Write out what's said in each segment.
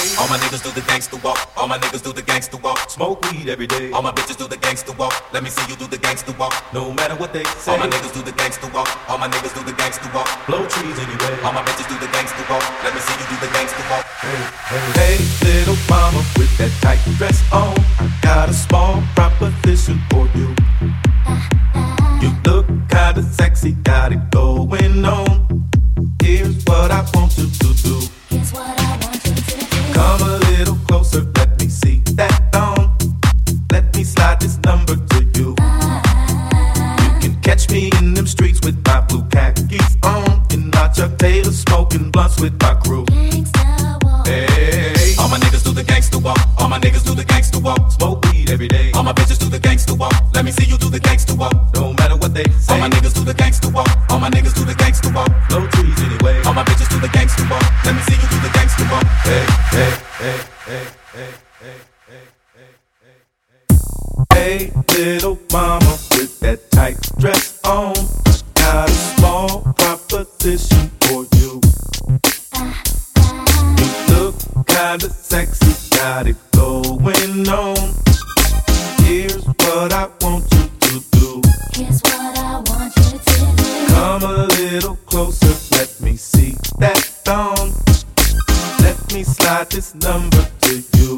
All my niggas do the gangsta walk. All my niggas do the gangsta walk. Smoke weed every day. All my bitches do the gangsta walk. Let me see you do the gangsta walk. No matter what they say. All my niggas do the gangsta walk. All my niggas do the gangsta walk. Blow trees anyway. All my bitches do the gangsta walk. Let me see you do the gangsta walk. Hey, little mama with that tight dress on. I got a small proposition for you. You look kinda sexy, got it going on. Here's what I want you to do. Here's what I want you to do. Come a little closer, let me see that thong. Let me slide this number to you. You can catch me in them streets with my blue khakis on, in my Chuck Taylor, smoking blunts with my crew. Hey, all my niggas do the gangsta walk. All my niggas do the gangsta walk. Smoke weed every day. All my bitches do the gangsta walk. Let me see you do the gangsta walk. No matter what they say. All my niggas do the gangsta walk. All my niggas do the gangsta walk. Blow trees anyway. All my bitches do the gangsta walk. Let me see you do the gangsta walk. Hey, hey, hey, hey, hey, hey, hey, hey, hey. Hey, little mama with that tight dress on. Got a small proposition for you. Kinda sexy, got it going on. Here's what I want you to do. Here's what I want you to do. Come a little closer, let me see that thong. Let me slide this number to you.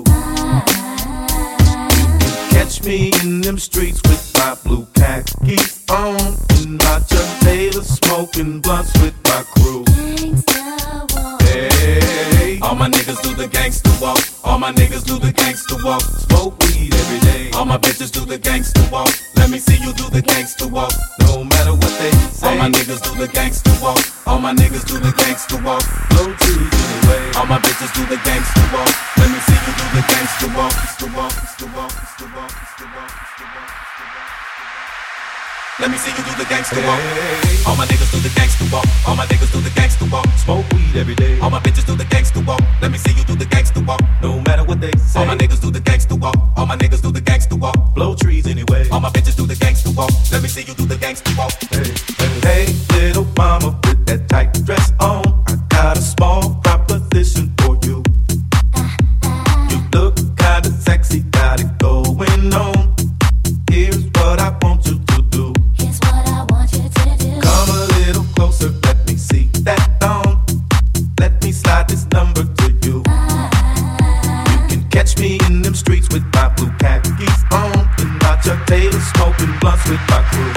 You can catch me in them streets with my blue khakis on, in my Chuck Taylor, smoking blunts with my crew. Hey, all my niggas do the gangsta walk. All my niggas do the gangsta walk. Smoke weed every day. All my bitches do the gangsta walk. Let me see you do the gangsta walk. No matter what they say. All my niggas do the gangsta walk. All my niggas do the gangsta walk. Blow trees anyway. All my bitches do the gangsta walk. Let me see you do the gangsta walk. Gangsta walk, gangsta walk, gangsta walk, gangsta walk, gangsta walk. Let me see you do the gangsta walk. All my niggas do the gangsta walk. All my niggas do the gangsta walk. Smoke weed every day. All my bitches do the gangsta walk. Let me see you do the gangsta walk. No matter what they say. All my niggas do the gangsta walk. All my niggas do the gangsta walk. Blow trees anyway. All my bitches do the gangsta walk. Let me see you do the gangsta walk. Hey, hey, hey, little mama with that tight dress on. I got a small proposition for you. You look kinda sexy, got it going on. Here's what I want you to do. Here's what I want you to do. Come a little closer, let me see that thong. Let me slide this number to you. You can catch me in them streets with my blue khakis on, in my Chuck Taylor, smoking blunts with my crew.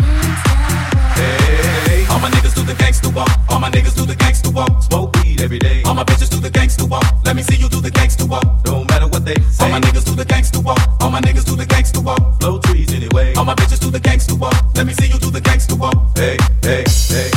Hey, all my niggas do the gangsta walk. All my niggas do the gangsta walk. Smoke weed every day. All my bitches do the gangsta walk. Let me see you do the gangsta walk. No matter what they say. All my niggas do the gangsta walk. All my niggas do the gangsta walk. Blow trees anyway. All my bitches do the gangsta walk. Let me see you do the gangsta walk. Hey, hey, hey.